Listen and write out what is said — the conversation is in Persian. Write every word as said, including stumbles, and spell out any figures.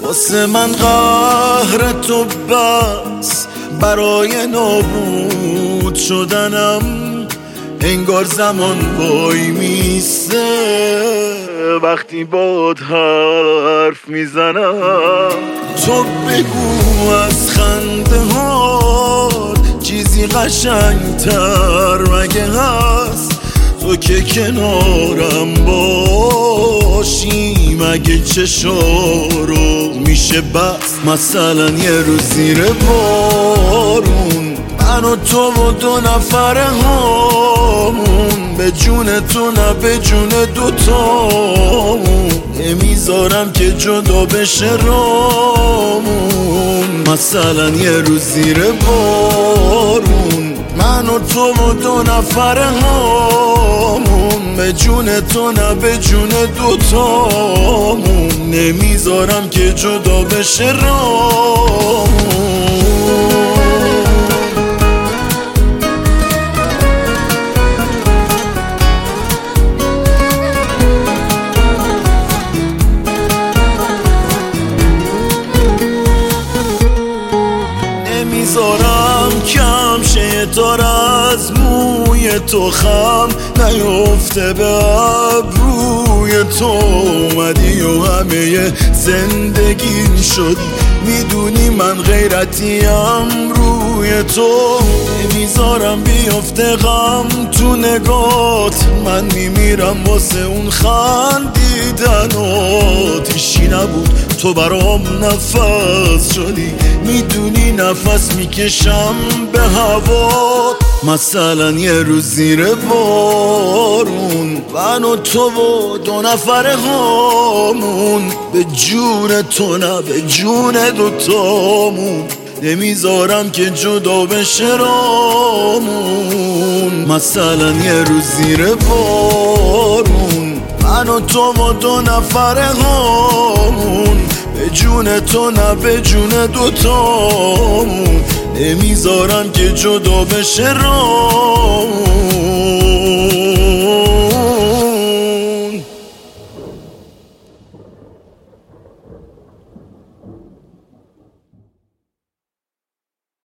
واسه من قهر تو بس، برای نابود شدنم انگار زمان وای میسته. وقتی باد حرف میزنم تو بگو از خنده ها چیزی قشنگتر مگه هست؟ تو که کنارم باشی مگه چشارو میشه بس؟ مثلا یه روز زیر بارون من و تو و دو نفره هامون، به جون تو نه به جون دوتامون، نمیذارم که جدا بشه رامون. مثلا یه روز زیر بارون من و تو و دو نفره هامون، به جون تو نه به جون دوتامون، نمیذارم که جدا بشه رامون. نمیذارم کم شه تار از موی تو خم نیفته به ابروی تو. اومدی و همه زندگی شدی، میدونی من غیرتیم روی تو. نمیذارم بیفته غم تو نگات، من میمیرم واسه اون خندیدنات. هیچی نبود تو برام نفس شدی، میدونی نفس میکشم به هوا. مثلا یه روز زیر بارون من و تو و دو نفره هامون، به جون تو نه به جون دوتامون، نمیذارم که جدا بشه رامون. مثلا یه روز زیر بارون من و تو و دو نفره هامون، به جون تو نه به جون دوتامون، نمیذارم که جدا بشه رامون.